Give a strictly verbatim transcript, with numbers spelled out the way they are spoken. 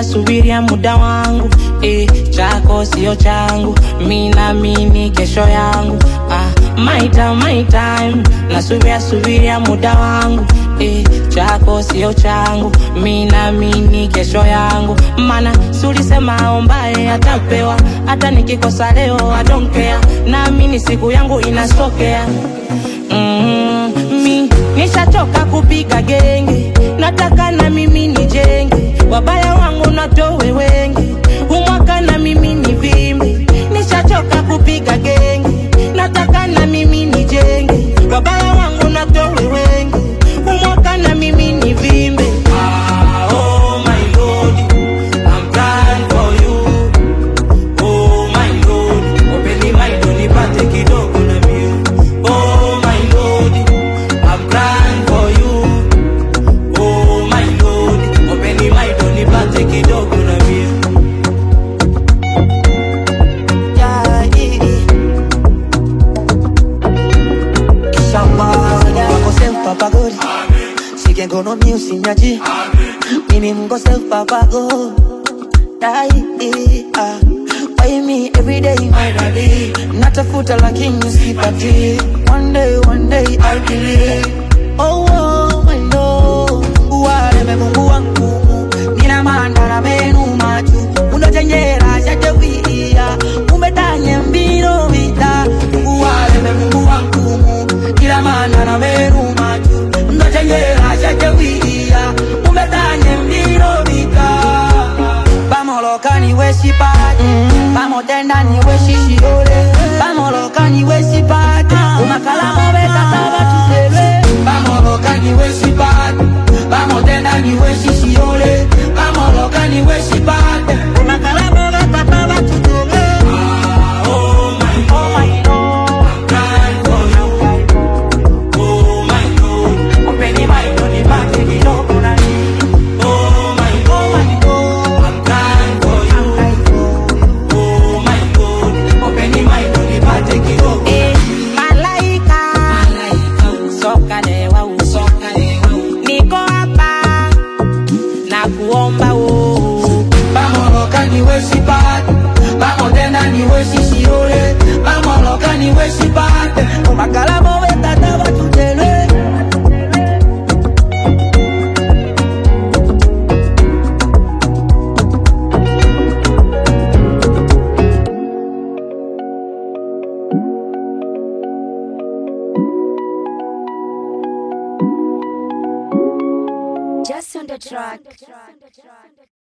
nasubiria muda wangu. Eh, chako sio changu, mina mini kesho yangu. Ah, my time, my time, nasubiria subiria muda wangu. Eh, chako sio changu, mina mini kesho yangu. Mana sulisema ombae atapewa, hata nikikosa leo I don't care. Na mini siku yangu inasokea. Mm, mi nishachoka kupiga genge, nataka na mimi nijenge. Wabaya wangu natowe wengi, umwaka na mimi nivimbe. Nishachoka kupiga genge, nataka na mimi nijenge. Wabaya wangu natowe wengi, umwaka na mimi nivimbe. Ah, oh my Lord, I'm crying for you. Oh my Lord, open my door nipate kidogo na mimi. Oh my Lord, I'm crying for you. Oh my Lord, open my door nipate kidogo na mimi. Yeah, yeah. Kishawa, wako self papa God. Sige gono music nyaji. Mimi mungo self papa God. Die, ah. Why me every day my daddy? Natafuta lakini sipati. One day, one day I believe. Oh, oh, I know. Uwale mungu wangu. Nina mandara menu machu. Unojenjera shajewia. Umetanye mbino vita. Uwale mungu wangu. Nina mandara menu machu. Unojenjera shajewia. Umetanye mbino vita. Vamos loca ni weshipati. Vamos tenda ni weshishiole. Vamos loca ni weshipati. Umakala mobeka taba tusebe. Vamos loca ni weshipati. Vamos tenda ni weshishiole. Vamos loca ni weshipati. Umakala mobeka taba tusebe. Ah, oh my God, I'm crying for you. Oh my God, open my door nipate kidogo na mimi. Oh my God, I'm crying for you. Oh my God, open my door nipate kidogo. Eh, malaika, soka lewa u, soka lewa u. Niko hapa na kuomba u. Vamos loca ni weshipati. Vamos tena ni weshishiole. Vamos loca ni weshipati. Umakala mobeta taba tutele. Just on the track.